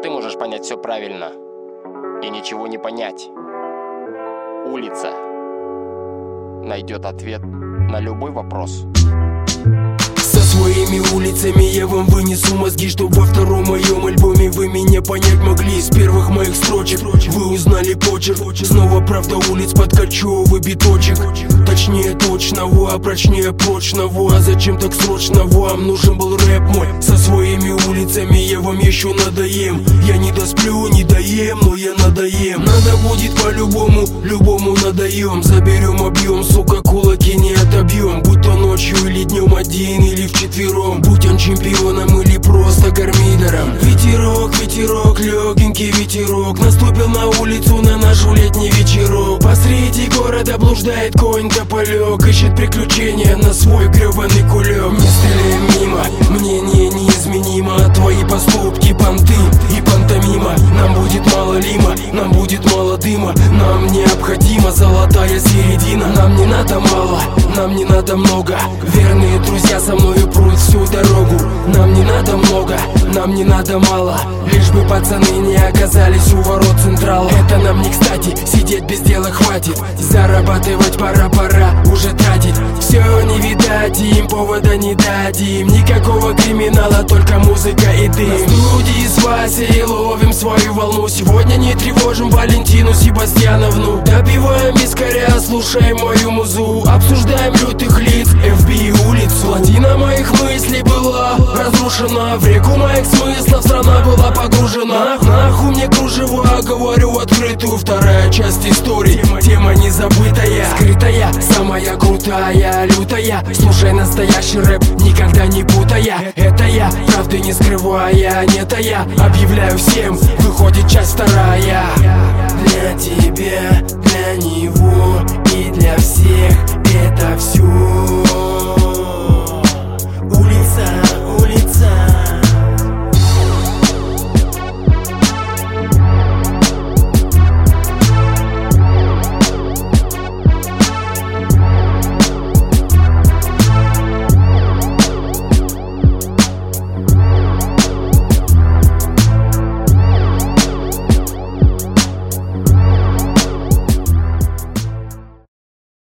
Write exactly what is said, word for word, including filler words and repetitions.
ты можешь понять все правильно и ничего не понять. Улица найдет ответ на любой вопрос. Со своими улицами я вам вынесу мозги, чтоб во втором моем альбоме вы меня понять могли. С первых моих строчек вы узнали почерк. Снова правда улиц подкачевый биточек. Точнее точного, а прочнее прочного. А зачем так срочно вам нужен был рэп мой? Со своими улицами я вам еще надоем. Я не досплю, не доем, но я надоем. Надо будет по-любому, любому надоем. Заберем объем, сука, кулаки не отобьем. Будь то ночью или днем, один или вчетвером. Будь он чемпионом или просто гармидером. Ветерок, ветерок, легенький ветерок наступил на улицу на наш летний вечерок. Посреди города блуждает конь-тополек, ищет приключения на свой гребаный кулек. Не стреляй мимо, мнение неизменимо. Твои поступки, понты и пантомима. Нам будет мало лима, нам будет мало дыма. Нам необходима золотая середина. Нам не надо мало, нам не надо много. Верные друзья со мною прут всю дорогу. Нам не надо много, нам не надо мало. Лишь бы пацаны не оказались у ворот Централа. Это нам не кстати, сидеть без дела хватит. Зарабатывать пора, пора уже тратить. Все не видать, им повода не дадим. Никакого криминала, только музыка и дым. На студии с Васей ловим свою волну. Сегодня не тревожим Валентину Себастьяновну. Допиваем вискаря, слушаем мою музу. Обсуждаем лютых лиц, эф би и улицу. Плотина моих мыслей была разрушена. В реку моих смыслов страна была погружена. Нахуй мне кружево, говорю открытую. Вторая часть истории, тема незабытая, скрытая, самая крутая, лютая. Слушай настоящий рэп, никогда не путая. Это я, правды не скрывая, нет, а я объявляю всем, выходит часть вторая. Для тебя, для него и для всех это все